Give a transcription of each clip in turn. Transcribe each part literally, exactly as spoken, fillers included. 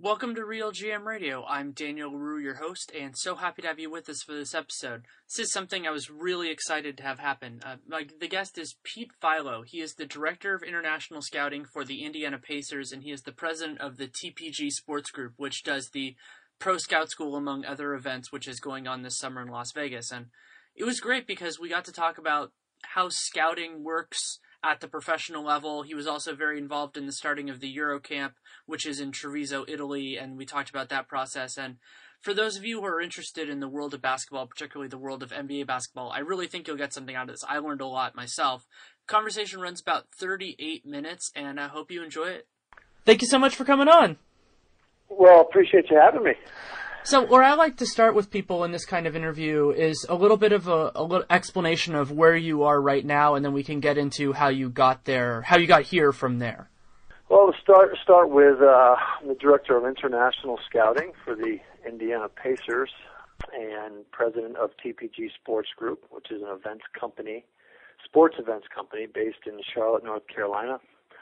Welcome to Real G M Radio. I'm Daniel LaRue, your host, and so happy to have you with us for this episode. This is something I was really excited to have happen. Uh, my, the guest is Pete Philo. He is the Director of International Scouting for the Indiana Pacers, and he is the president of the T P G Sports Group, which does the Pro Scout School, among other events, which is going on this summer in Las Vegas. And it was great because we got to talk about how scouting works at the professional level. He was also very involved in the starting of the Eurocamp, which is in Treviso, Italy, and we talked about that process. And for those of you who are interested in the world of basketball, particularly the world of N B A basketball, I really think you'll get something out of this. I learned a lot myself. Conversation runs about thirty-eight minutes, and I hope you enjoy it. Thank you so much for coming on. Well, appreciate you having me. So where I like to start with people in this kind of interview is a little bit of a, a little explanation of where you are right now, and then we can get into how you got there, how you got here from there. Well, to start start with, uh, I'm the Director of International Scouting for the Indiana Pacers and President of T P G Sports Group, which is an events company, sports events company based in Charlotte, North Carolina.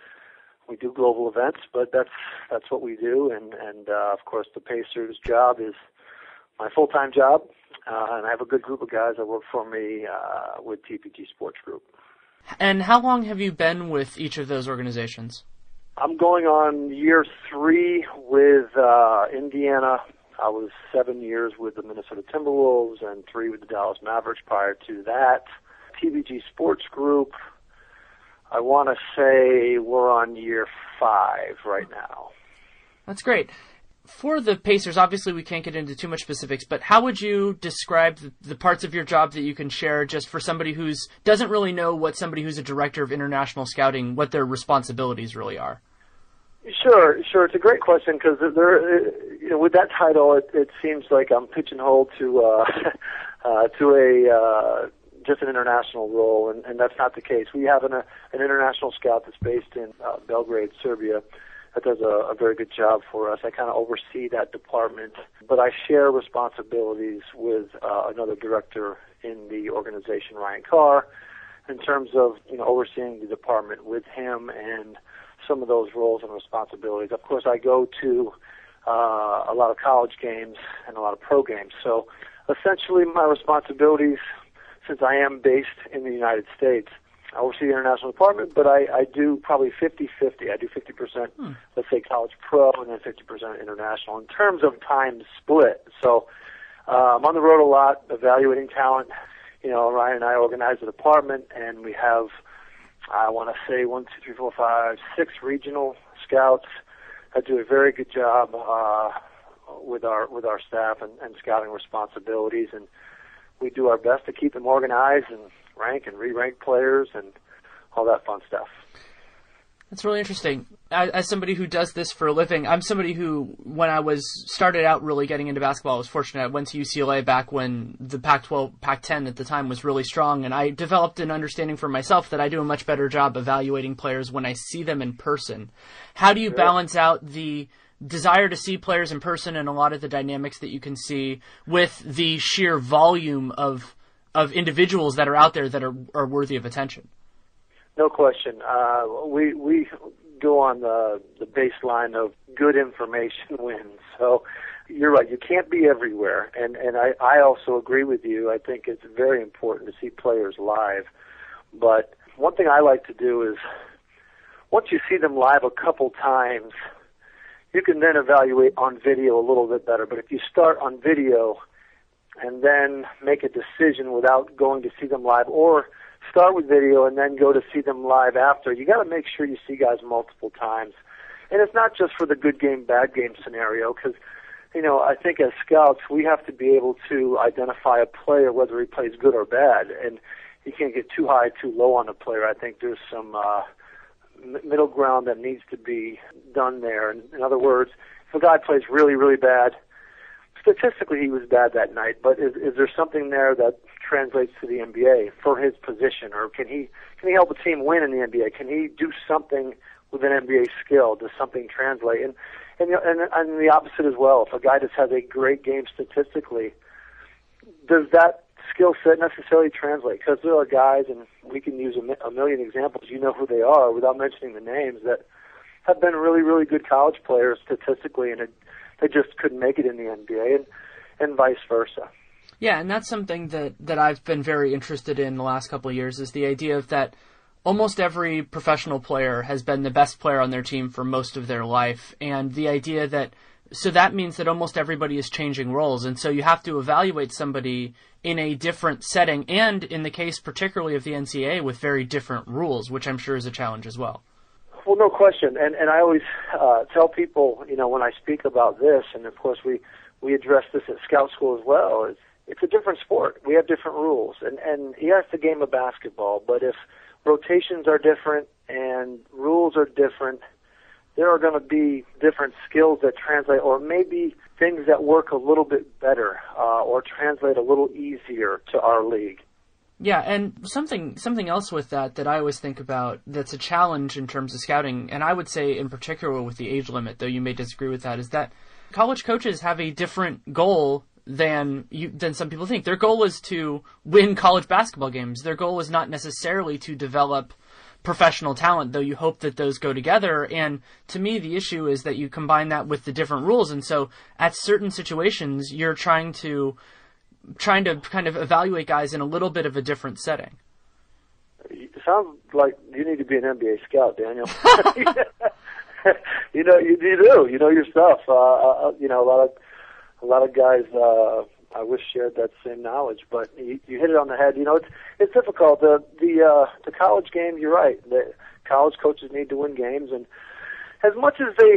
We do global events, but that's that's what we do, and, and uh, of course the Pacers job is my full-time job, uh, and I have a good group of guys that work for me uh, with T P G Sports Group. And how long have you been with each of those organizations? I'm going on year three with uh, Indiana. I was seven years with the Minnesota Timberwolves and three with the Dallas Mavericks prior to that. T P G Sports Group, I want to say we're on year five right now. That's great. For the Pacers, obviously we can't get into too much specifics, but how would you describe the, the parts of your job that you can share just for somebody who doesn't really know what somebody who's a director of international scouting, what their responsibilities really are? Sure, sure. It's a great question because there, you know, with that title, it, it seems like I'm pigeonholed to uh, uh, to a uh, just an international role, and, and that's not the case. We have an, uh, an international scout that's based in uh, Belgrade, Serbia, that does a, a very good job for us. I kind of oversee that department, but I share responsibilities with uh, another director in the organization, Ryan Carr, in terms of you know overseeing the department with him and some of those roles and responsibilities. Of course, I go to uh, a lot of college games and a lot of pro games. So essentially my responsibilities, since I am based in the United States, I oversee the international department, but I, I do probably fifty-fifty. I do fifty percent, hmm. let's say, college pro, and then fifty percent international in terms of time split. So uh, I'm on the road a lot, evaluating talent. You know, Ryan and I organize the department, and we have, I want to say, one, two, three, four, five, six regional scouts that do a very good job uh, with our with our staff and, and scouting responsibilities, and we do our best to keep them organized and rank and re-rank players and all that fun stuff. That's really interesting. As somebody who does this for a living, I'm somebody who, when I was started out really getting into basketball, I was fortunate. I went to U C L A back when the Pac twelve, Pac ten at the time was really strong, and I developed an understanding for myself that I do a much better job evaluating players when I see them in person. How do you Sure. balance out the desire to see players in person and a lot of the dynamics that you can see with the sheer volume of of individuals that are out there that are, are worthy of attention? No question. Uh, we we go on the the baseline of good information wins. So you're right. You can't be everywhere, and and I I also agree with you. I think it's very important to see players live. But one thing I like to do is once you see them live a couple times, you can then evaluate on video a little bit better. But if you start on video and then make a decision without going to see them live, or start with video and then go to see them live after, you got to make sure you see guys multiple times. And it's not just for the good game, bad game scenario, because, you know, I think as scouts, we have to be able to identify a player, whether he plays good or bad, and you can't get too high, too low on a player. I think there's some uh, middle ground that needs to be done there. In, in other words, if a guy plays really, really bad, statistically he was bad that night, but is, is there something there that translates to the N B A for his position, or can he can he help a team win in the N B A? Can he do something with an N B A skill? Does something translate? And and and, and the opposite as well. If a guy just has a great game statistically, does that skill set necessarily translate? Because there are guys, and we can use a, a million examples. You know who they are without mentioning the names, that have been really, really good college players statistically, and it, they just couldn't make it in the N B A, and, and vice versa. Yeah, and that's something that, that I've been very interested in the last couple of years, is the idea of that almost every professional player has been the best player on their team for most of their life, and the idea that, so that means that almost everybody is changing roles, and so you have to evaluate somebody in a different setting, and in the case particularly of the N C A A, with very different rules, which I'm sure is a challenge as well. Well, no question, and and I always uh, tell people, you know, when I speak about this, and of course we, we address this at Scout School as well, is it's a different sport. We have different rules, and, and yeah, it's the game of basketball, but if rotations are different and rules are different, there are going to be different skills that translate, or maybe things that work a little bit better uh, or translate a little easier to our league. Yeah, and something something else with that that I always think about that's a challenge in terms of scouting, and I would say in particular with the age limit, though you may disagree with that, is that college coaches have a different goal than you, than some people think. Their goal is to win college basketball games. Their goal is not necessarily to develop professional talent, though you hope that those go together. And to me, the issue is that you combine that with the different rules. And so at certain situations, you're trying to trying to kind of evaluate guys in a little bit of a different setting. It sounds like you need to be an N B A scout, Daniel. you know, you, you do. You know your stuff. Uh, uh, you know, a lot of a lot of guys. Uh, I wish shared that same knowledge, but you, you hit it on the head. You know, it's it's difficult. The the uh, the college game. You're right. The college coaches need to win games, and as much as they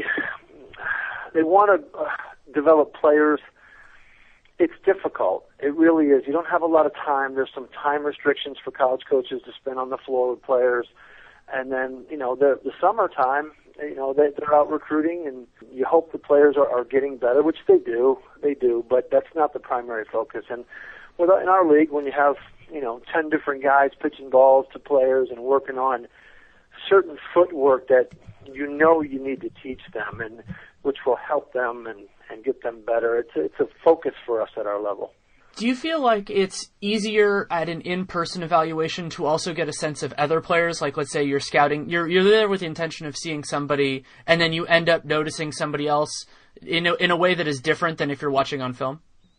they want to uh, develop players, it's difficult. It really is. You don't have a lot of time. There's some time restrictions for college coaches to spend on the floor with players, and then you know the the summertime. You know, they, they're out recruiting, and you hope the players are, are getting better, which they do. They do, but that's not the primary focus. And with, in our league, when you have, you know, ten different guys pitching balls to players and working on certain footwork that you know you need to teach them, and which will help them and, and get them better, it's a, it's a focus for us at our level. Do you feel like it's easier at an in-person evaluation to also get a sense of other players? Like, let's say you're scouting, you're you're there with the intention of seeing somebody, and then you end up noticing somebody else in a, in a way that is different than if you're watching on film?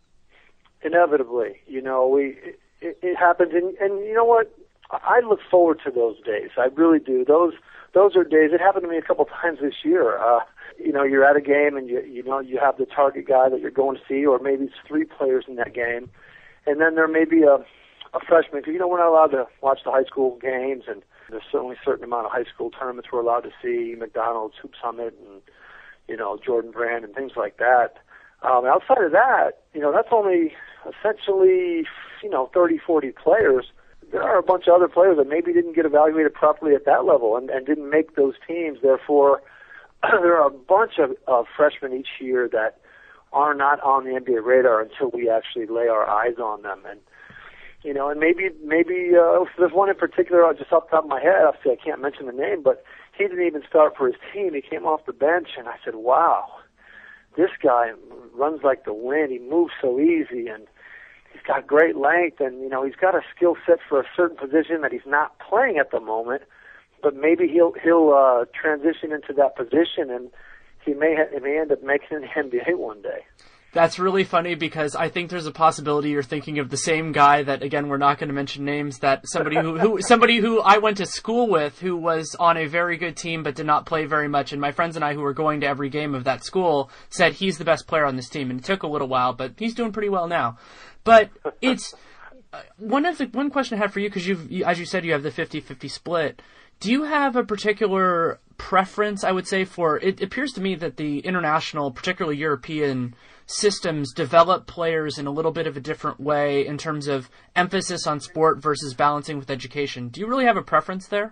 Inevitably. You know, we it, it happens, and, and you know what? I look forward to those days. I really do. Those those are days. It happened to me a couple times this year. Uh, you know, you're at a game and you you know you have the target guy that you're going to see, or maybe it's three players in that game, and then there may be a a freshman, because you know we're not allowed to watch the high school games, and there's certainly a certain amount of high school tournaments we're allowed to see, McDonald's, Hoop Summit, and you know Jordan Brand and things like that. Um, outside of that, you know that's only essentially you know thirty, forty players. There are a bunch of other players that maybe didn't get evaluated properly at that level and, and didn't make those teams. Therefore, there are a bunch of uh, freshmen each year that are not on the N B A radar until we actually lay our eyes on them. And you know, and maybe maybe uh, there's one in particular just off the top of my head. Obviously, I can't mention the name, but he didn't even start for his team. He came off the bench, and I said, "Wow, this guy runs like the wind. He moves so easy, and he's got great length, and you know he's got a skill set for a certain position that he's not playing at the moment, but maybe he'll he'll uh, transition into that position, and he may ha- he may end up making the N B A one day." That's really funny, because I think there's a possibility you're thinking of the same guy that, again, we're not going to mention names, that somebody who, who somebody who I went to school with, who was on a very good team but did not play very much, and my friends and I who were going to every game of that school said he's the best player on this team, and it took a little while, but he's doing pretty well now. But it's uh, one of the one question I had for you, because you've, you, as you said, you have the fifty-fifty split. Do you have a particular preference, I would say, for, it appears to me that the international, particularly European systems, develop players in a little bit of a different way in terms of emphasis on sport versus balancing with education. Do you really have a preference there?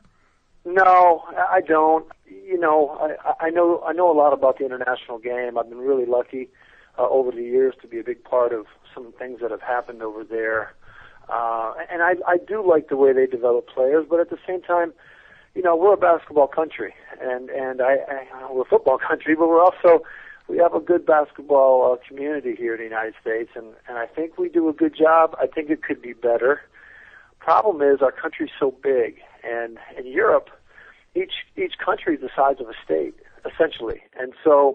No, I don't. You know, I, I know I know a lot about the international game. I've been really lucky uh, over the years to be a big part of some things that have happened over there. Uh, and I, I do like the way they develop players, but at the same time, you know, we're a basketball country, and and I, I we're a football country, but we're also we have a good basketball uh, community here in the United States, and and I think we do a good job. I think it could be better. Problem is, our country's so big, and in Europe, each each country is the size of a state, essentially, and so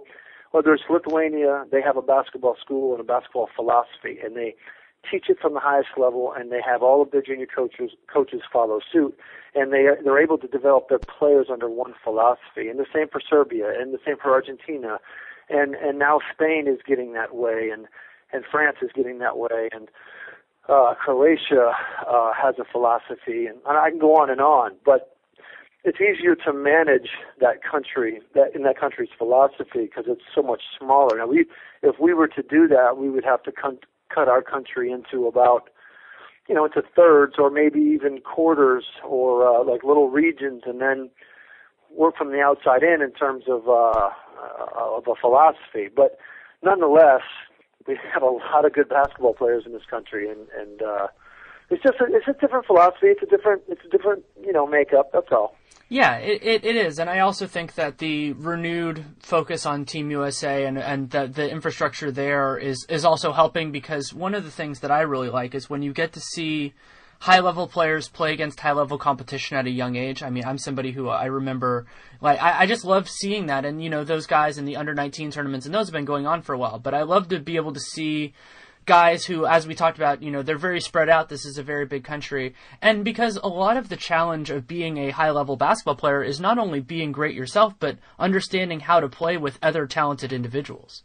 whether it's Lithuania, they have a basketball school and a basketball philosophy, and they teach it from the highest level, and they have all of their junior coaches coaches follow suit, and they they're able to develop their players under one philosophy. And the same for Serbia, and the same for Argentina, and and now Spain is getting that way, and and France is getting that way, and uh, Croatia uh, has a philosophy, and, and I can go on and on, but it's easier to manage that country, that in that country's philosophy, because it's so much smaller. Now, we if we were to do that, we would have to con- cut our country into about, you know, into thirds or maybe even quarters or uh, like little regions, and then work from the outside in in terms of uh, of a philosophy. But nonetheless, we have a lot of good basketball players in this country, and and uh, it's just a, it's a different philosophy. It's a different it's a different you know makeup. That's all. Yeah, it, it, it is, and I also think that the renewed focus on Team U S A and, and the, the infrastructure there is, is also helping, because one of the things that I really like is when you get to see high-level players play against high-level competition at a young age. I mean, I'm somebody who I remember, like, I, I just love seeing that, and, you know, those guys in the under nineteen tournaments, and those have been going on for a while, but I love to be able to see guys who, as we talked about, you know, they're very spread out. This is a very big country. And because a lot of the challenge of being a high-level basketball player is not only being great yourself, but understanding how to play with other talented individuals.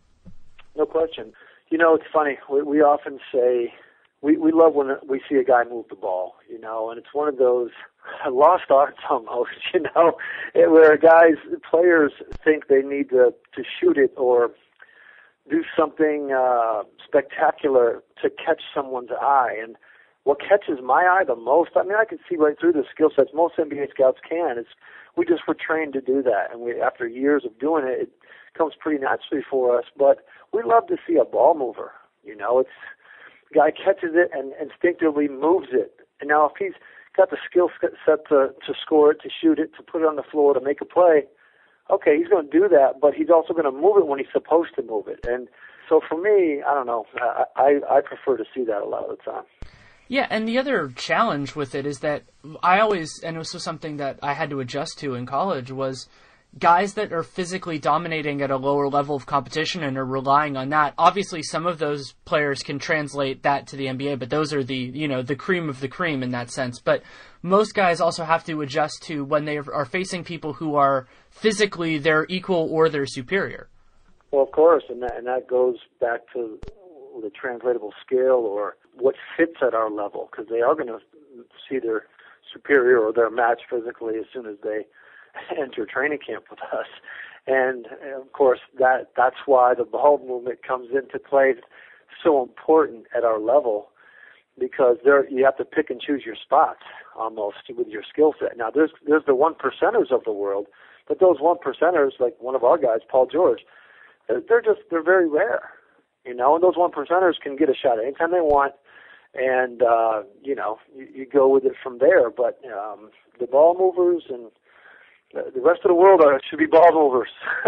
No question. You know, it's funny. We, we often say, we, we love when we see a guy move the ball, you know, and it's one of those lost arts almost, you know, where guys, players think they need to, to shoot it or do something uh, spectacular to catch someone's eye. And what catches my eye the most, I mean, I can see right through the skill sets. Most N B A scouts can. It's, we just were trained to do that. And we, after years of doing it, it comes pretty naturally for us. But we love to see a ball mover. You know, it's the guy catches it and instinctively moves it. And now if he's got the skill set to, to score it, to shoot it, to put it on the floor, to make a play, okay, he's going to do that, but he's also going to move it when he's supposed to move it. And so for me, I don't know, I, I, I prefer to see that a lot of the time. Yeah, and the other challenge with it is that I always, and this was something that I had to adjust to in college, was guys that are physically dominating at a lower level of competition and are relying on that. Obviously, some of those players can translate that to the N B A, but those are the, you know, the cream of the cream in that sense. But most guys also have to adjust to when they are facing people who are physically their equal or their superior. Well, of course, and that, and that goes back to the translatable skill or what fits at our level, because they are going to see their superior or their match physically as soon as they enter training camp with us. And, and of course, that that's why the ball movement comes into play so important at our level, because there you have to pick and choose your spots almost with your skill set. Now, there's there's the one percenters of the world, but those one percenters, like one of our guys, Paul George, they're just they're very rare, you know. And those one percenters can get a shot anytime they want, and uh, you know you, you go with it from there. But um, the ball movers and the rest of the world are, should be ball movers.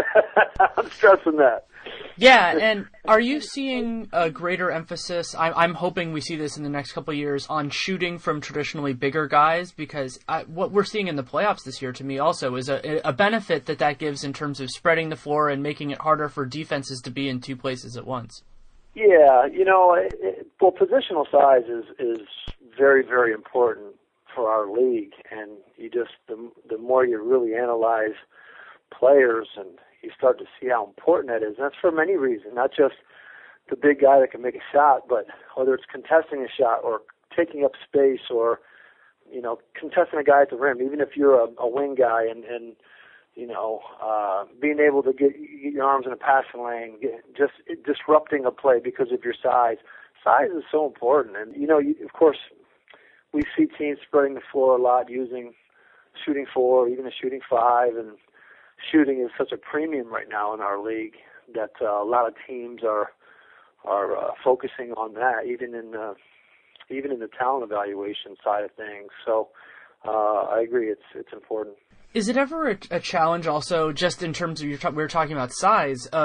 I'm stressing that. Yeah, and are you seeing a greater emphasis, I'm, I'm hoping we see this in the next couple of years, on shooting from traditionally bigger guys? Because I, what we're seeing in the playoffs this year, to me, also is a, a benefit that that gives in terms of spreading the floor and making it harder for defenses to be in two places at once. Yeah, you know, it, it, well, positional size is, is very, very important for our league, and you just the the more you really analyze players and you start to see how important that is. And that's for many reasons, not just the big guy that can make a shot, but whether it's contesting a shot or taking up space or, you know, contesting a guy at the rim, even if you're a, a wing guy and, and you know, uh, being able to get, get your arms in a passing lane, get, just disrupting a play because of your size. Size is so important. And, you know, you, of course, we see teams spreading the floor a lot, using shooting four, even a shooting five, and shooting is such a premium right now in our league that uh, a lot of teams are are uh, focusing on that, even in the even in the talent evaluation side of things. So uh, I agree, it's it's important. Is it ever a, a challenge also, just in terms of, your we were talking about size, of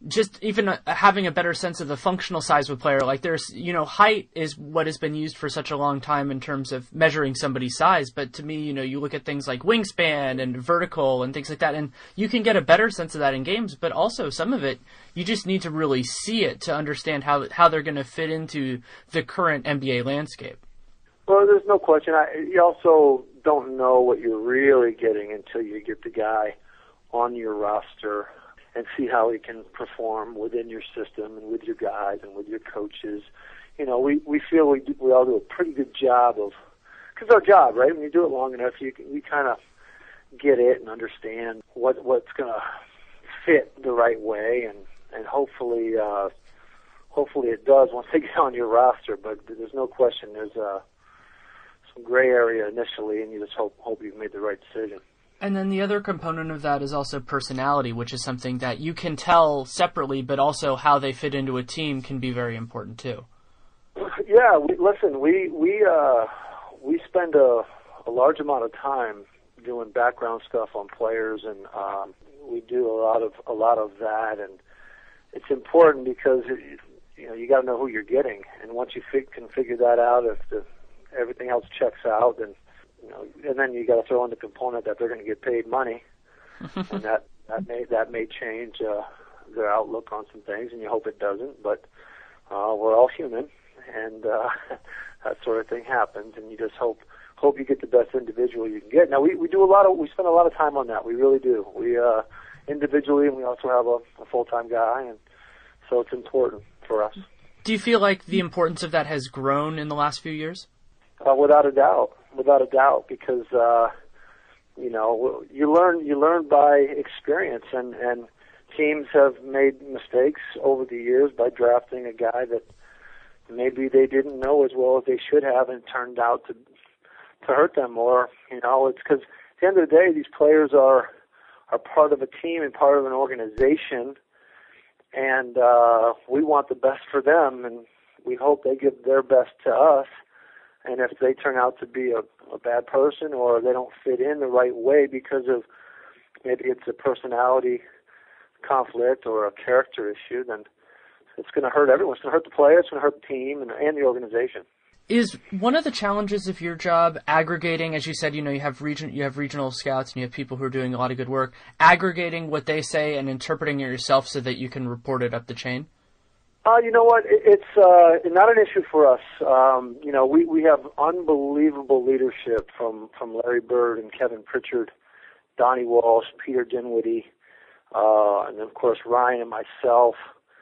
just even uh, having a better sense of the functional size of a player. Like there's, you know, height is what has been used for such a long time in terms of measuring somebody's size. But to me, you know, you look at things like wingspan and vertical and things like that, and you can get a better sense of that in games. But also some of it, you just need to really see it to understand how how they're going to fit into the current N B A landscape. Well, there's no question. I, you also don't know what you're really getting until you get the guy on your roster and see how he can perform within your system and with your guys and with your coaches. You know, we, we feel we do, we all do a pretty good job of, because our job, right? When you do it long enough, you can, we kind of get it and understand what what's going to fit the right way, and and hopefully uh, hopefully it does once they get on your roster. But there's no question there's uh, some gray area initially, and you just hope hope you've made the right decision. And then the other component of that is also personality, which is something that you can tell separately, but also how they fit into a team can be very important too. Yeah, we, listen, we we uh, we spend a, a large amount of time doing background stuff on players, and um, we do a lot of a lot of that, and it's important because it, you know you got to know who you're getting, and once you fig- can figure that out, if the, everything else checks out, then you know, and then you got to throw in the component that they're going to get paid money, and that that may that may change uh, their outlook on some things, and you hope it doesn't. But uh, we're all human, and uh, that sort of thing happens, and you just hope hope you get the best individual you can get. Now we we do a lot of we spend a lot of time on that. We really do. We uh, individually, and we also have a, a full time guy, and so it's important for us. Do you feel like the importance of that has grown in the last few years? Uh, without a doubt, without a doubt, because uh, you know you learn you learn by experience, and, and teams have made mistakes over the years by drafting a guy that maybe they didn't know as well as they should have, and it turned out to to hurt them. Or you know, it's because at the end of the day, these players are are part of a team and part of an organization, and uh, we want the best for them, and we hope they give their best to us. And if they turn out to be a, a bad person, or they don't fit in the right way because of maybe it's a personality conflict or a character issue, then it's going to hurt everyone. It's going to hurt the players, it's going to hurt the team and, and the organization. Is one of the challenges of your job aggregating, as you said, you know, you have region, you have regional scouts and you have people who are doing a lot of good work, aggregating what they say and interpreting it yourself so that you can report it up the chain? Uh, you know what? It, it's uh, not an issue for us. Um, you know, we, we have unbelievable leadership from, from Larry Bird and Kevin Pritchard, Donnie Walsh, Peter Dinwiddie, uh, and of course Ryan and myself.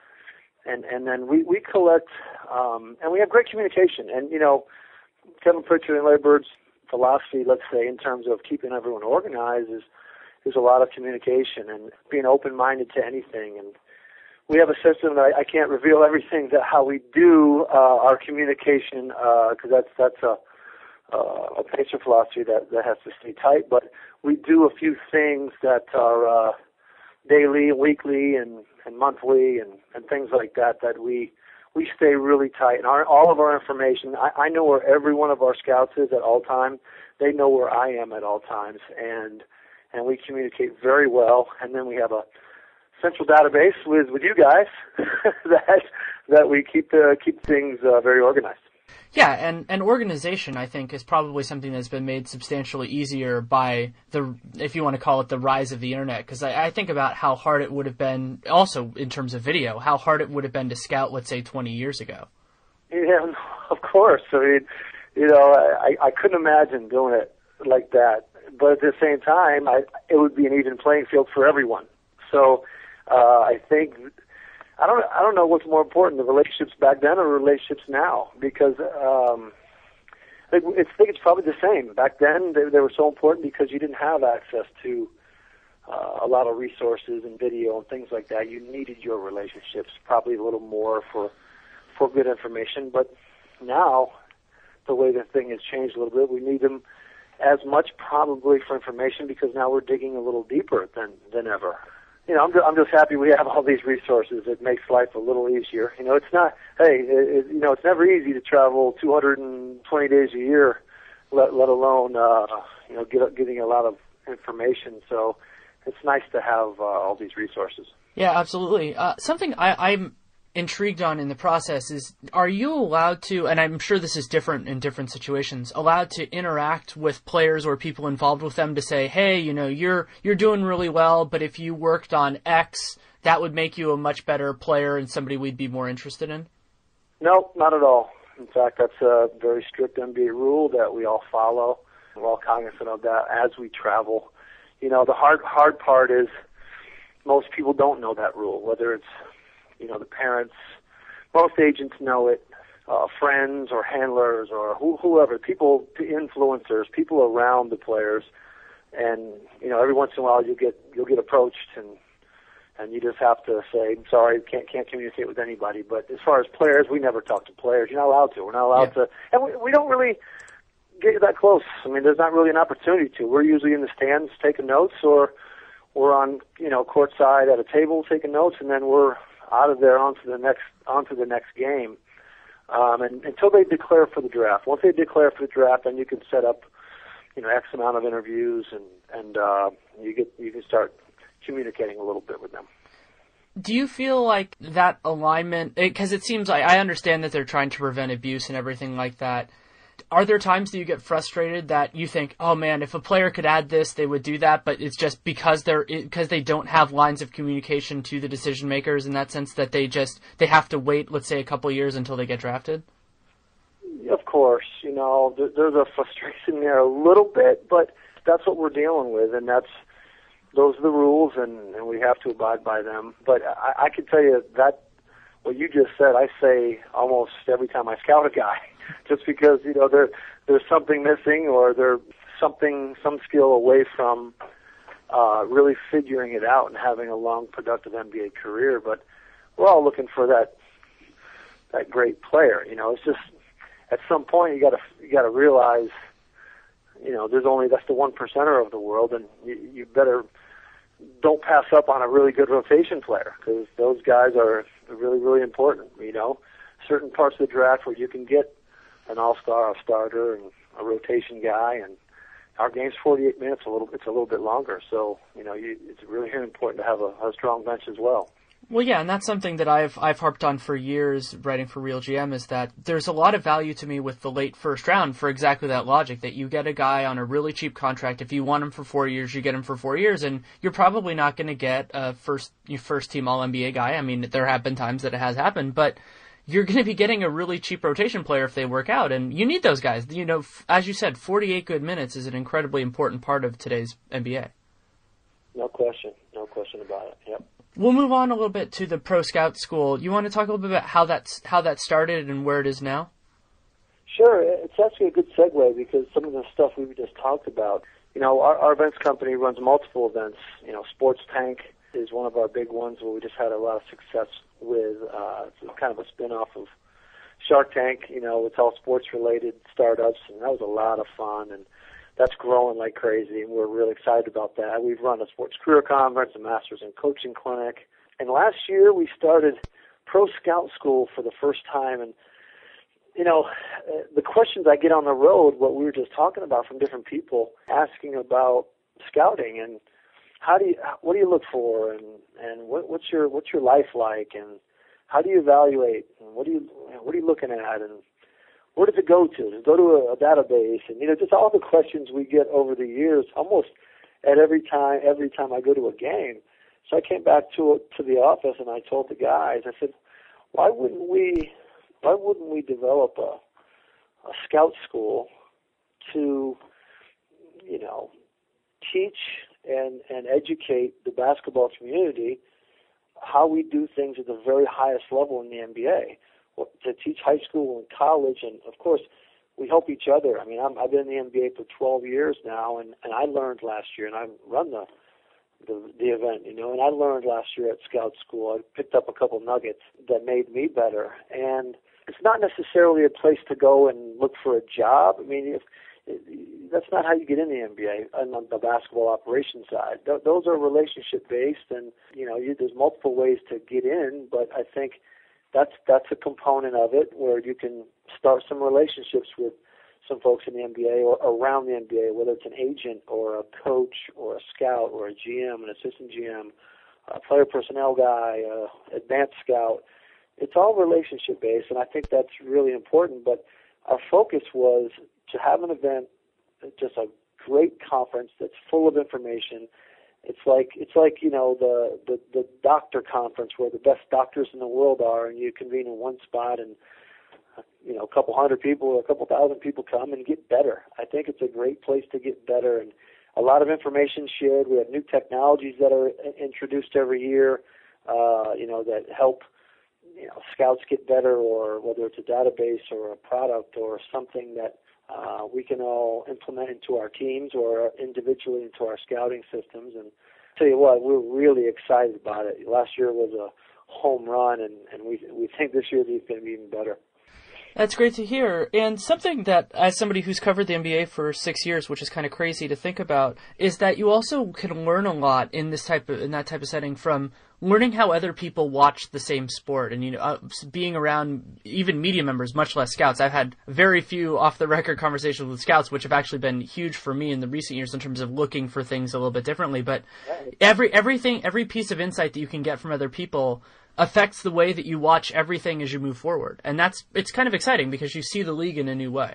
And and then we, we collect, um, and we have great communication. And, you know, Kevin Pritchard and Larry Bird's philosophy, let's say, in terms of keeping everyone organized is, is a lot of communication and being open-minded to anything. And we have a system that I, I can't reveal everything that how we do uh, our communication because uh, that's that's a uh, a Pacer philosophy that, that has to stay tight. But we do a few things that are uh, daily, weekly, and, and monthly, and, and things like that. That we we stay really tight. And our, all of our information, I, I know where every one of our scouts is at all times. They know where I am at all times, and and we communicate very well. And then we have a central database with, with you guys that that we keep uh, keep things uh, very organized. Yeah, and, and organization, I think, is probably something that's been made substantially easier by the, if you want to call it, the rise of the internet. Because I, I think about how hard it would have been, also in terms of video, how hard it would have been to scout, let's say, twenty years ago. Yeah, of course. I mean, you know, I, I couldn't imagine doing it like that. But at the same time, I, it would be an even playing field for everyone. So uh, I think I don't I don't know what's more important, the relationships back then or relationships now, because um, I, think it's, I think it's probably the same. Back then they, they were so important because you didn't have access to uh, a lot of resources and video and things like that. You needed your relationships probably a little more for for good information. But now the way the thing has changed a little bit, we need them as much probably for information because now we're digging a little deeper than than ever. You know, I'm just, I'm just happy we have all these resources. It makes life a little easier. You know, it's not, hey, it, you know, it's never easy to travel two hundred twenty days a year, let, let alone, uh, you know, get, getting a lot of information. So it's nice to have uh, all these resources. Yeah, absolutely. Uh, something I, I'm intrigued on in the process is, are you allowed to, and I'm sure this is different in different situations, allowed to interact with players or people involved with them to say, hey, you know, you're you're doing really well, but if you worked on X, that would make you a much better player and somebody we'd be more interested in? No, not at all. In fact, that's a very strict N B A rule that we all follow. We're all cognizant of that as we travel. You know, the hard hard part is most people don't know that rule, whether it's, you know, the parents. Most agents know it, uh, friends or handlers or who, whoever, people, influencers, people around the players. And, you know, every once in a while you get, you'll get approached and and you just have to say, sorry, can't can't communicate with anybody. But as far as players, we never talk to players. You're not allowed to. We're not allowed yeah. to. And we, we don't really get that close. I mean, there's not really an opportunity to. We're usually in the stands taking notes, or we're on, you know, courtside at a table taking notes, and then we're out of there onto the next onto the next game. Um, and until they declare for the draft. Once they declare for the draft, then you can set up, you know, X amount of interviews, and and uh, you get you can start communicating a little bit with them. Do you feel like that alignment, because it, it seems like, I understand that they're trying to prevent abuse and everything like that. Are there times that you get frustrated that you think, oh man, if a player could add this, they would do that, but it's just because they're because they don't have lines of communication to the decision makers in that sense that they just they have to wait, let's say, a couple of years until they get drafted? Of course, you know, there, there's a frustration there a little bit, but that's what we're dealing with, and that's those are the rules, and, and we have to abide by them. But I, I can tell you that what you just said, I say almost every time I scout a guy, just because, you know, there there's something missing, or there's something, some skill away from uh, really figuring it out and having a long, productive N B A career. But we're all looking for that that great player. You know, it's just at some point you got to you got to realize, you know, there's only that's the one percenter of the world, and you, you better don't pass up on a really good rotation player, because those guys are really, really important. You know, certain parts of the draft where you can get an all-star, a starter, and a rotation guy, and our game's forty-eight minutes. A little, it's a little bit longer, so you know, you, it's really important to have a, a strong bench as well. Well, yeah, and that's something that I've I've harped on for years writing for Real G M, is that there's a lot of value to me with the late first round for exactly that logic, that you get a guy on a really cheap contract. If you want him for four years, you get him for four years, and you're probably not going to get a first first team All N B A guy. I mean, there have been times that it has happened, but you're going to be getting a really cheap rotation player if they work out, and you need those guys. You know, as you said, forty-eight good minutes is an incredibly important part of today's N B A. No question. No question about it. Yep. We'll move on a little bit to the Pro Scout School. You want to talk a little bit about how that's how that started and where it is now? Sure. It's actually a good segue, because some of the stuff we just talked about, you know, our, our events company runs multiple events. You know, Sports Tank is one of our big ones where we just had a lot of success with. Uh, it's kind of a spin-off of Shark Tank. You know, it's all sports-related startups, and that was a lot of fun, and that's growing like crazy, and we're really excited about that. We've run a sports career conference, a Masters in Coaching clinic, and last year we started Pro Scout School for the first time. And you know, uh, the questions I get on the road, what we were just talking about from different people, asking about scouting and how do you, what do you look for, and and what, what's your what's your life like, and how do you evaluate, and what do you what are you looking at, and where does it go to? Does it go to a, a database? And, you know, just all the questions we get over the years, almost at every time, every time I go to a game. So I came back to to the office and I told the guys, I said, why wouldn't we, why wouldn't we develop a, a scout school to, you know, teach and, and educate the basketball community how we do things at the very highest level in the N B A? To teach high school and college, and of course we help each other. I mean, I'm, I've been in the N B A for twelve years now, and, and I learned last year, and I run the, the the event, you know, and I learned last year at Scout School. I picked up a couple nuggets that made me better, and it's not necessarily a place to go and look for a job. I mean, if, that's not how you get in the N B A on the basketball operations side. Th- those are relationship based, and you know, you, there's multiple ways to get in, but I think That's that's a component of it, where you can start some relationships with some folks in the N B A or around the N B A, whether it's an agent or a coach or a scout or a G M, an assistant G M, a player personnel guy, a advanced scout. It's all relationship based, and I think that's really important. But our focus was to have an event, just a great conference that's full of information. It's like it's like you know the, the the doctor conference where the best doctors in the world are, and you convene in one spot, and you know a couple hundred people or a couple thousand people come and get better. I think it's a great place to get better, and a lot of information shared. We have new technologies that are introduced every year, uh, you know, that help you know scouts get better, or whether it's a database or a product or something that uh, we can all implement into our teams or individually into our scouting systems. And I'll tell you what, we're really excited about it. Last year was a home run, and, and we we think this year is going to be even better. That's great to hear. And something that, as somebody who's covered the N B A for six years, which is kind of crazy to think about, is that you also can learn a lot in this type of in that type of setting from learning how other people watch the same sport, and you know, uh, being around even media members, much less scouts. I've had very few off-the-record conversations with scouts, which have actually been huge for me in the recent years in terms of looking for things a little bit differently. But every everything, every piece of insight that you can get from other people affects the way that you watch everything as you move forward. And that's, it's kind of exciting because you see the league in a new way.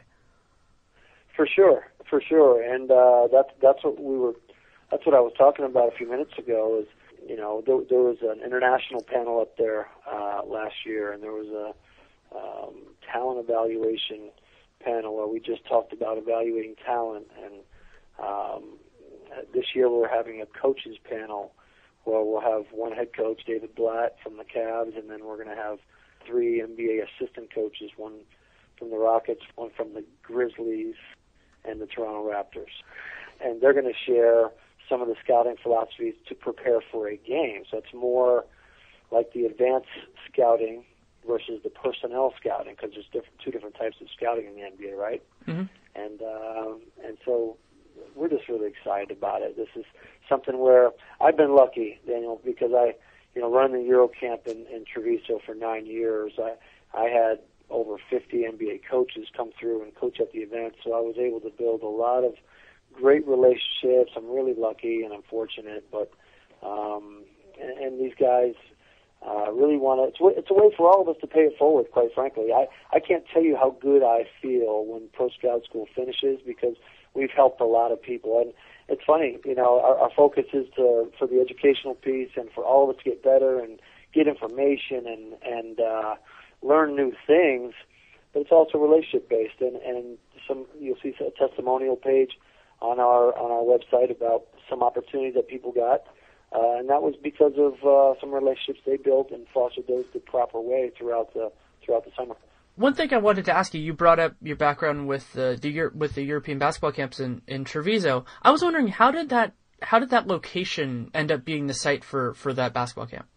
For sure, for sure. And uh, that's, that's what we were, that's what I was talking about a few minutes ago is, you know, there, there was an international panel up there uh, last year, and there was a um, talent evaluation panel where we just talked about evaluating talent. And um, this year we're having a coaches panel where we'll have one head coach, David Blatt, from the Cavs, and then we're going to have three N B A assistant coaches, one from the Rockets, one from the Grizzlies, and the Toronto Raptors. And they're going to share some of the scouting philosophies to prepare for a game. So it's more like the advanced scouting versus the personnel scouting, because there's different, two different types of scouting in the N B A, right? Mm-hmm. And um, and so we're just really excited about it. This is something where I've been lucky, Daniel, because I, you know, run the Eurocamp in, in Treviso for nine years. I I had over fifty N B A coaches come through and coach at the event, so I was able to build a lot of great relationships. I'm really lucky and I'm fortunate, but um, and, and these guys uh, really want to. It's, it's a way for all of us to pay it forward. Quite frankly, I I can't tell you how good I feel when Pro Scout School finishes, because we've helped a lot of people. And it's funny, you know, our, our focus is to for the educational piece and for all of us to get better and get information and and uh, learn new things. But it's also relationship based, and and some you'll see a testimonial page on our on our website about some opportunities that people got, uh, and that was because of uh, some relationships they built and fostered those the proper way throughout the throughout the summer. One thing I wanted to ask you, you brought up your background with the, the Euro, with the European basketball camps in, in Treviso. I was wondering, how did that how did that location end up being the site for, for that basketball camp?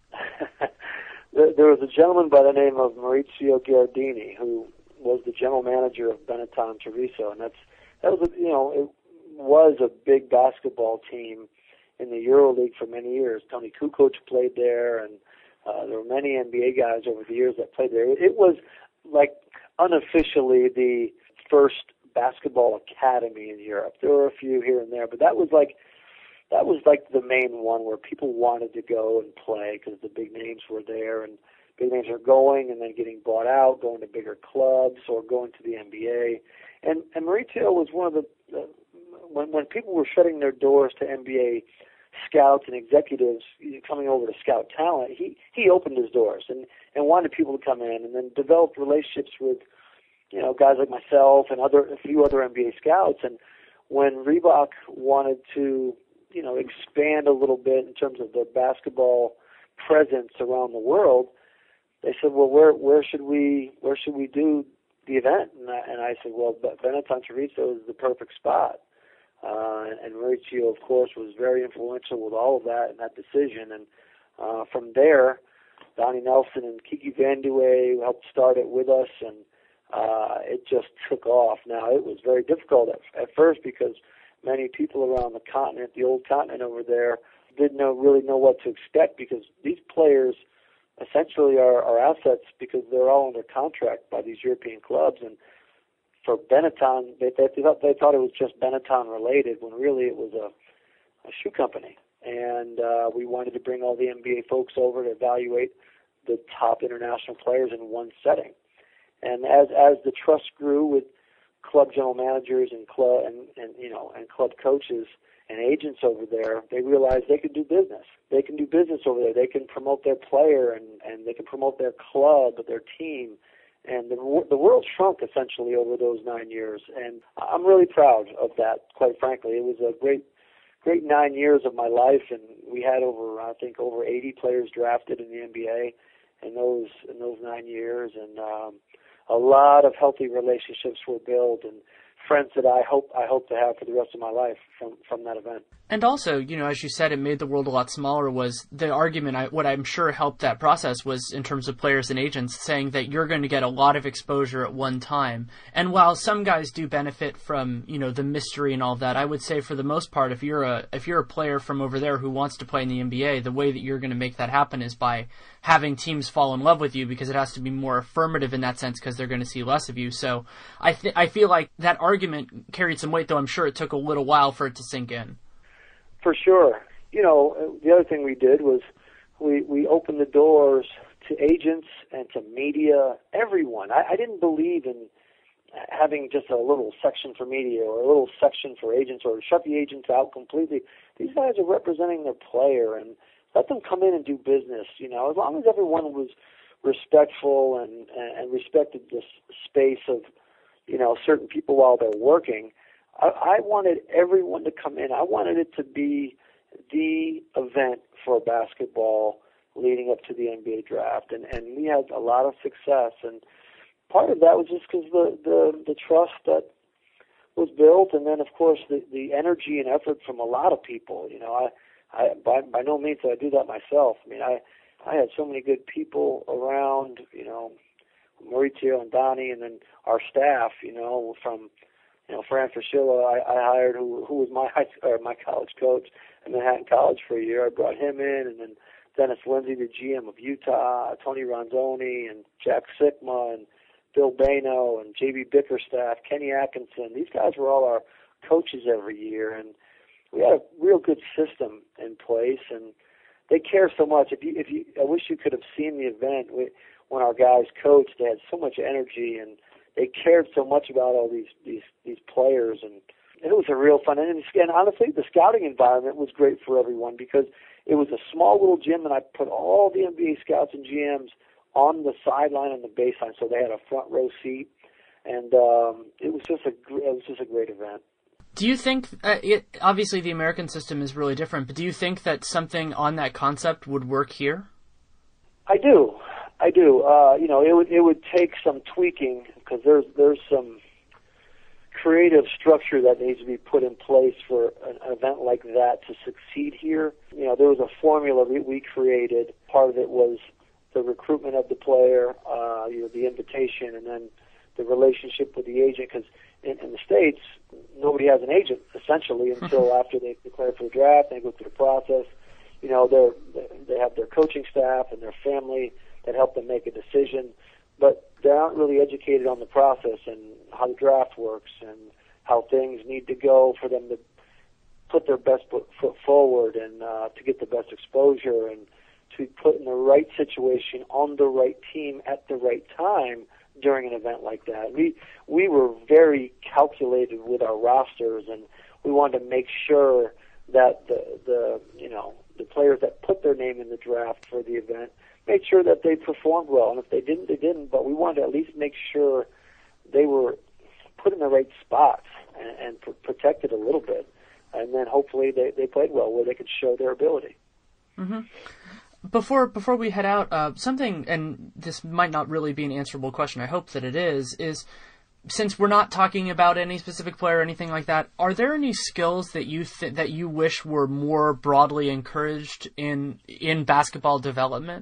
there, there was a gentleman by the name of Maurizio Giardini who was the general manager of Benetton Treviso, and that's that was a, you know it was a big basketball team in the EuroLeague for many years. Tony Kukoc played there, and uh, there were many N B A guys over the years that played there. It was like unofficially the first basketball academy in Europe. There were a few here and there, but that was like that was like the main one where people wanted to go and play because the big names were there, and big names are going and then getting bought out, going to bigger clubs or going to the N B A. And and Maurizio was one of the, the when when people were shutting their doors to N B A scouts and executives coming over to scout talent, he he opened his doors and and wanted people to come in, and then developed relationships with, you know, guys like myself and other a few other N B A scouts. And when Reebok wanted to, you know, expand a little bit in terms of their basketball presence around the world, they said, well, where where should we where should we do the event? And I, and I said, well, Benetton Treviso is the perfect spot. Uh, and Maurizio, of course, was very influential with all of that and that decision. And uh, from there, Donnie Nelson and Kiki Vandeweghe helped start it with us, and uh, it just took off. Now, it was very difficult at, at first because many people around the continent, the old continent over there, didn't know, really know what to expect, because these players essentially are, are assets because they're all under contract by these European clubs. And for Benetton, they, they, thought, they thought it was just Benetton related when really it was a, a shoe company. And uh, we wanted to bring all the N B A folks over to evaluate the top international players in one setting. And as as the trust grew with club general managers and club and, and you know and club coaches and agents over there, they realized they could do business. They can do business over there. They can promote their player and, and they can promote their club, their team. And the the world shrunk essentially over those nine years. And I'm really proud of that, quite frankly. It was a great great nine years of my life, and we had over I think over eighty players drafted in the N B A in those in those nine years, and um, a lot of healthy relationships were built, and friends that I hope I hope to have for the rest of my life from, from that event. And also, you know, as you said, it made the world a lot smaller. Was the argument, I, what I'm sure helped that process was in terms of players and agents saying that you're going to get a lot of exposure at one time. And while some guys do benefit from, you know, the mystery and all of that, I would say for the most part, if you're a if you're a player from over there who wants to play in the N B A, the way that you're going to make that happen is by having teams fall in love with you, because it has to be more affirmative in that sense because they're going to see less of you. So I th- I feel like that argument carried some weight, though I'm sure it took a little while for it to sink in. For sure. You know, the other thing we did was we, we opened the doors to agents and to media, everyone. I, I didn't believe in having just a little section for media or a little section for agents or shut the agents out completely. These guys are representing their player, and let them come in and do business. You know, as long as everyone was respectful and, and respected the space of, you know, certain people while they're working, I wanted everyone to come in. I wanted it to be the event for basketball leading up to the N B A draft, and, and we had a lot of success. And part of that was just because the, the the trust that was built, and then of course the, the energy and effort from a lot of people. You know, I, I by by no means did I do that myself. I mean, I I had so many good people around. You know, Maurizio and Donnie, and then our staff. You know, from You know, Fran Fraschilla, I, I hired, who, who was my high, or my college coach at Manhattan College for a year. I brought him in, and then Dennis Lindsay, the G M of Utah, Tony Ronzoni, and Jack Sikma, and Bill Bano, and J B Bickerstaff, Kenny Atkinson. These guys were all our coaches every year, and we had a real good system in place, and they care so much. If you, if you, I wish you could have seen the event we, when our guys coached. They had so much energy, and they cared so much about all these, these, these players, and it was a real fun. And, and honestly, the scouting environment was great for everyone because it was a small little gym, and I put all the N B A scouts and G Ms on the sideline and the baseline, so they had a front row seat, and um, it was just a it was just a great event. Do you think, uh, it, obviously the American system is really different, but do you think that something on that concept would work here? I do. I do. Uh, you know, it would it would take some tweaking because there's there's some creative structure that needs to be put in place for an event like that to succeed here. You know, there was a formula we, we created. Part of it was the recruitment of the player, uh, you know, the invitation, and then the relationship with the agent. Because in, in the States, nobody has an agent essentially until after they declare for the draft. They go through the process. You know, they're they have their coaching staff and their family that help them make a decision, but they aren't really educated on the process and how the draft works and how things need to go for them to put their best foot forward and uh, to get the best exposure and to be put in the right situation on the right team at the right time during an event like that. We we were very calculated with our rosters, and we wanted to make sure that the the you know the players that put their name in the draft for the event made sure that they performed well, and if they didn't, they didn't. But we wanted to at least make sure they were put in the right spots and, and pr- protected a little bit, and then hopefully they, they played well where they could show their ability. Mm-hmm. Before before we head out, uh, something, and this might not really be an answerable question, I hope that it is, is since we're not talking about any specific player or anything like that, are there any skills that you th- that you wish were more broadly encouraged in in basketball development?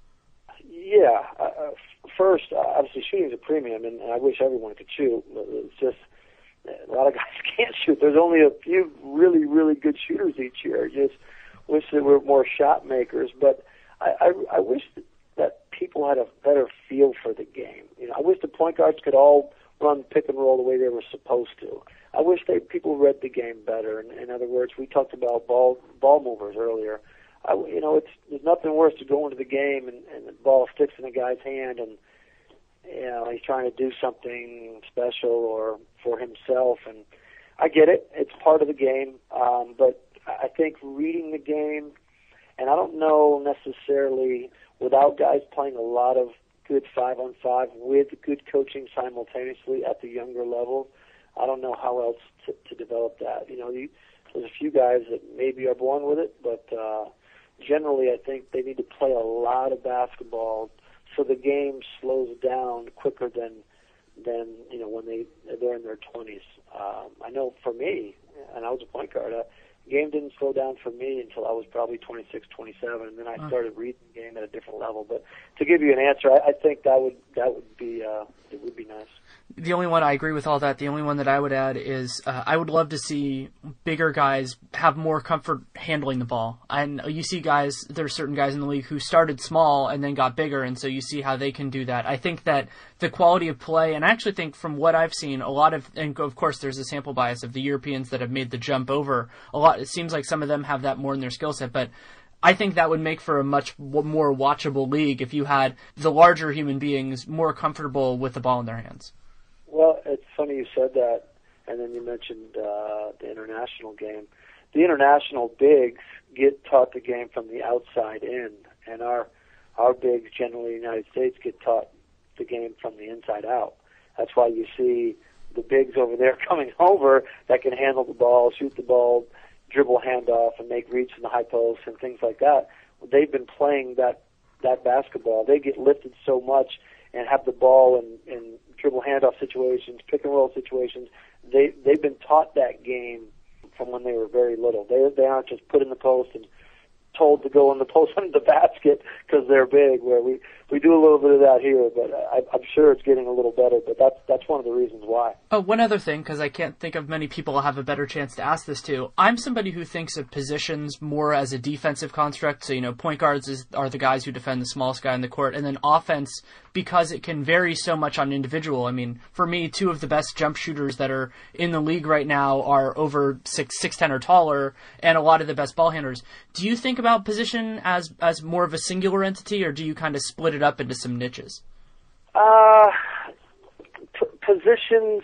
Yeah, uh, first, uh, obviously shooting is a premium, and, and I wish everyone could shoot. It's just a lot of guys can't shoot. There's only a few really, really good shooters each year. Just wish there were more shot makers, but I, I, I wish that people had a better feel for the game. You know, I wish the point guards could all run pick and roll the way they were supposed to. I wish they people read the game better. In, in other words, we talked about ball ball movers earlier. I, you know, it's there's nothing worse to go into the game and, and the ball sticks in a guy's hand and you know he's trying to do something special or for himself. And I get it; it's part of the game. Um, but I think reading the game, and I don't know necessarily without guys playing a lot of good five on five with good coaching simultaneously at the younger level. I don't know how else to, to develop that. You know, you, there's a few guys that maybe are born with it, but uh, generally I think they need to play a lot of basketball so the game slows down quicker than than you know when they they're in their twenties. Um, I know for me, and I was a point guard. Uh, the game didn't slow down for me until I was probably twenty-six, twenty-seven, and then I started reading the game at a different level. But to give you an answer, I, I think that would that would be uh, it would be nice. The only one I agree with all that. The only one that I would add is uh, I would love to see bigger guys have more comfort handling the ball. And you see guys, there are certain guys in the league who started small and then got bigger, and so you see how they can do that. I think that the quality of play, and I actually think from what I've seen, a lot of, and of course there's a sample bias of the Europeans that have made the jump over. A lot. It seems like some of them have that more in their skill set, but I think that would make for a much more watchable league if you had the larger human beings more comfortable with the ball in their hands. Well, it's funny you said that, and then you mentioned uh, the international game. The international bigs get taught the game from the outside in, and our our bigs generally in the United States get taught the game from the inside out. That's why you see the bigs over there coming over that can handle the ball, shoot the ball, dribble handoff, and make reads in the high post and things like that. They've been playing that that basketball. They get lifted so much and have the ball in, in dribble handoff situations, pick and roll situations. They they've been taught that game from when they were very little. They they aren't just put in the post and told to go in the post under the basket because they're big. Where we we do a little bit of that here, but I, I'm sure it's getting a little better. But that's that's one of the reasons why. Oh, one other thing, because I can't think of many people I'll have a better chance to ask this to. I'm somebody who thinks of positions more as a defensive construct. So, you know, point guards is, are the guys who defend the smallest guy in the court, and then offense, because it can vary so much on individual. I mean, for me, two of the best jump shooters that are in the league right now are over six six ten or taller, and a lot of the best ball handlers. Do you think about position as as more of a singular entity, or do you kind of split it up into some niches? Uh, p- positions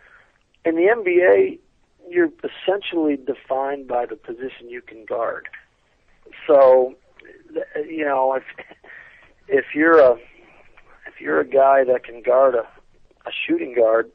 in the N B A, you're essentially defined by the position you can guard. So, you know, if if you're a if you're a guy that can guard a, a shooting guard,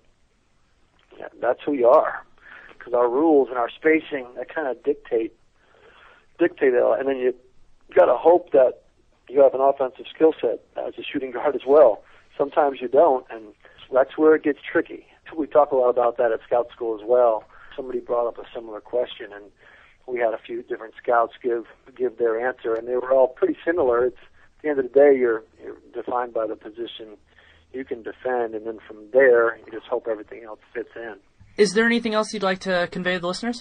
that's who you are. Because our rules and our spacing that kind of dictate dictate it, and then you got to hope that you have an offensive skill set as a shooting guard as well. Sometimes you don't, and that's where it gets tricky. We talk a lot about that at scout school as well. Somebody brought up a similar question, and we had a few different scouts give give their answer, and they were all pretty similar. It's at the end of the day, you're, you're defined by the position you can defend, and then from there, you just hope everything else fits in. Is there anything else you'd like to convey to the listeners?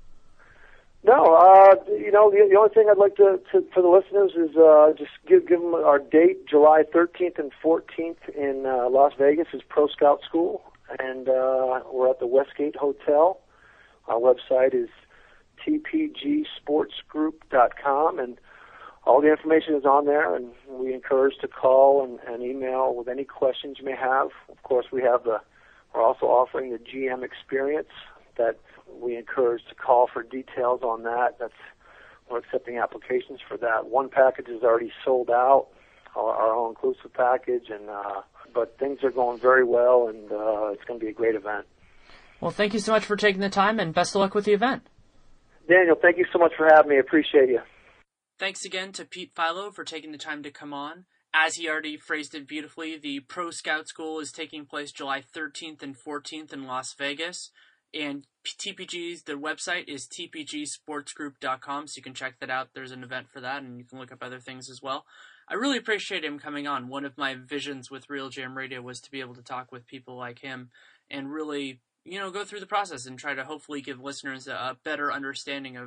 No, uh, you know, the, the only thing I'd like to, to for the listeners is uh, just give give them our date, July thirteenth and fourteenth in uh, Las Vegas is Pro Scout School, and uh, we're at the Westgate Hotel. Our website is t p g sports group dot com, and all the information is on there, and we encourage to call and, and email with any questions you may have. Of course, we have the we're also offering the G M experience that we encourage to call for details on that. That's we're accepting applications for that. One package is already sold out, our, our all-inclusive package, and uh, but things are going very well, and uh, it's going to be a great event. Well, thank you so much for taking the time, and best of luck with the event. Daniel, thank you so much for having me. I appreciate you. Thanks again to Pete Philo for taking the time to come on. As he already phrased it beautifully, the Pro Scout School is taking place July thirteenth and fourteenth in Las Vegas. And T P G's, the website is t p g sports group dot com, so you can check that out. There's an event for that, and you can look up other things as well. I really appreciate him coming on. One of my visions with Real Jam Radio was to be able to talk with people like him and really, you know, go through the process and try to hopefully give listeners a, a better understanding of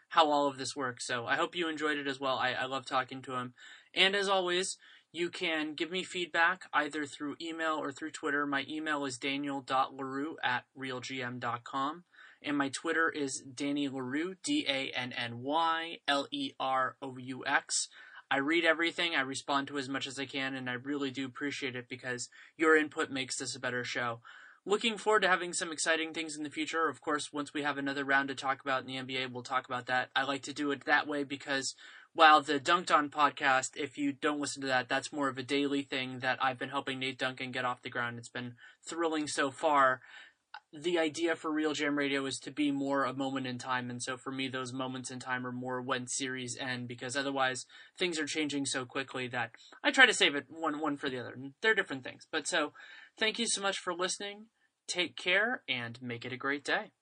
how all of this works. So I hope you enjoyed it as well. I, I love talking to him. And as always, you can give me feedback either through email or through Twitter. My email is daniel dot leroux at real g m dot com. And my Twitter is Danny Leroux, D A N N Y L E R O U X. I read everything, I respond to as much as I can, and I really do appreciate it because your input makes this a better show. Looking forward to having some exciting things in the future. Of course, once we have another round to talk about in the N B A, we'll talk about that. I like to do it that way because while the Dunked On podcast, if you don't listen to that, that's more of a daily thing that I've been helping Nate Duncan get off the ground. It's been thrilling so far. The idea for Real Jam Radio is to be more a moment in time, and so for me, those moments in time are more when series end, because otherwise things are changing so quickly that I try to save it one one for the other. They're different things. But so, thank you so much for listening. Take care, and make it a great day.